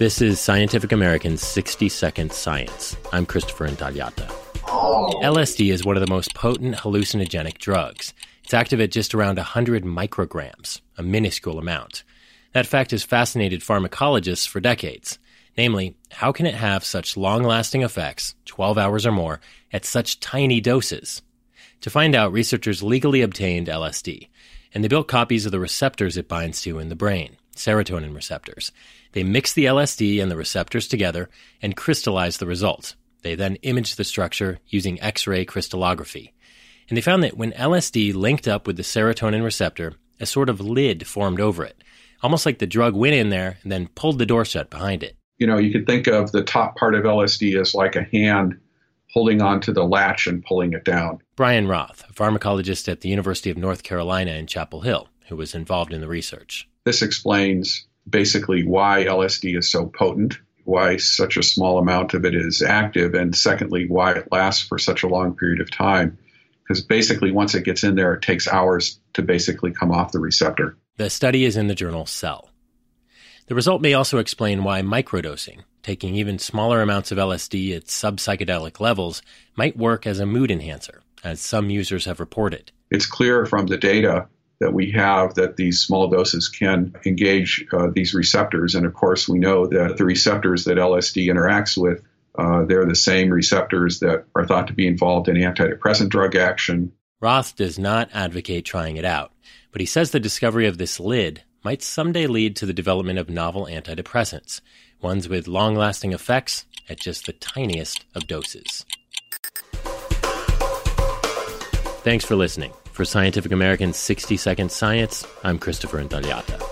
This is Scientific American's 60-Second Science. I'm Christopher Intagliata. LSD is one of the most potent hallucinogenic drugs. It's active at just around 100 micrograms, a minuscule amount. That fact has fascinated pharmacologists for decades. Namely, how can it have such long-lasting effects, 12 hours or more, at such tiny doses? To find out, researchers legally obtained LSD, and they built copies of the receptors it binds to in the brain, serotonin receptors. They mix the LSD and the receptors together and crystallize the result. They then image the structure using X-ray crystallography. And they found that when LSD linked up with the serotonin receptor, a sort of lid formed over it, almost like the drug went in there and then pulled the door shut behind it. You know, you could think of the top part of LSD as like a hand holding onto the latch and pulling it down. Brian Roth, a pharmacologist at the University of North Carolina in Chapel Hill, who was involved in the research. This explains basically why LSD is so potent, why such a small amount of it is active, and secondly, why it lasts for such a long period of time. Because basically, once it gets in there, it takes hours to basically come off the receptor. The study is in the journal Cell. The result may also explain why microdosing, taking even smaller amounts of LSD at sub-psychedelic levels, might work as a mood enhancer, as some users have reported. It's clear from the data that we have that these small doses can engage these receptors. And of course, we know that the receptors that LSD interacts with, they're the same receptors that are thought to be involved in antidepressant drug action. Roth does not advocate trying it out, but he says the discovery of this lid might someday lead to the development of novel antidepressants, ones with long-lasting effects at just the tiniest of doses. Thanks for listening. For Scientific American's 60-Second Science, I'm Christopher Intagliata.